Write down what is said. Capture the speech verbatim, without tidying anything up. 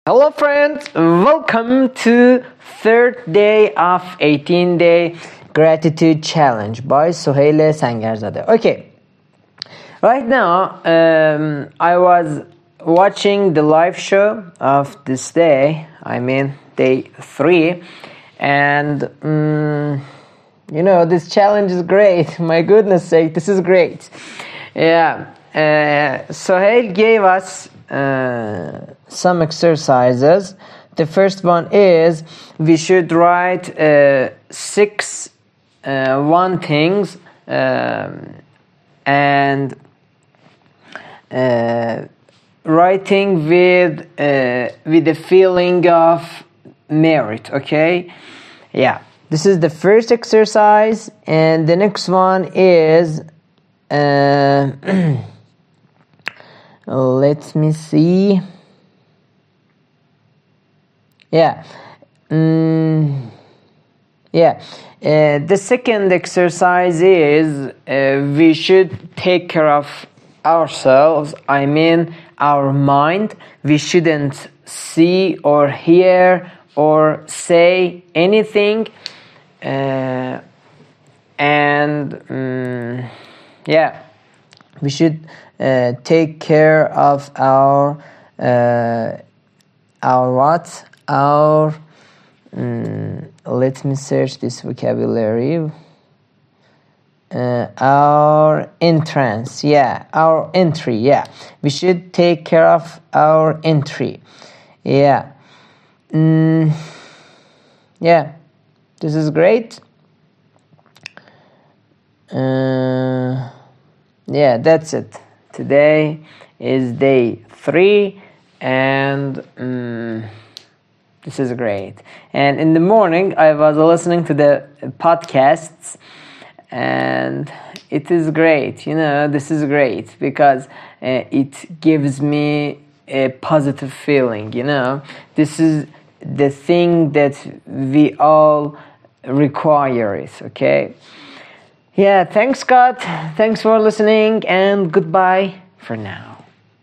Hello friends, welcome to third day of eighteen day gratitude challenge by Suhail Sangarzadeh. Okay, right now um, I was watching the live show of this day, I mean day three, and um, you know, this challenge is great. My goodness sake, this is great. Yeah, uh, Suhail gave us uh, some exercises. The first one is we should write uh, six uh, one things um, and uh, writing with uh, with the feeling of merit. Okay, yeah. This is the first exercise, and the next one is uh, let me see. Yeah. Mm, yeah. Uh, the second exercise is uh, we should take care of ourselves. I mean, our mind. We shouldn't see or hear or say anything. Uh, and um, yeah, we should uh, take care of our uh, our what our um, let me search this vocabulary. Uh, our entrance, yeah, our entry, yeah. We should take care of our entry, yeah. Mm, yeah. This is great. Uh, yeah, that's it. Today is day three, and um, this is great. And in the morning, I was listening to the podcasts, and it is great. You know, this is great because uh, it gives me a positive feeling. You know, this is the thing that we all require it, okay? Yeah, thanks God, thanks for listening, and goodbye for now.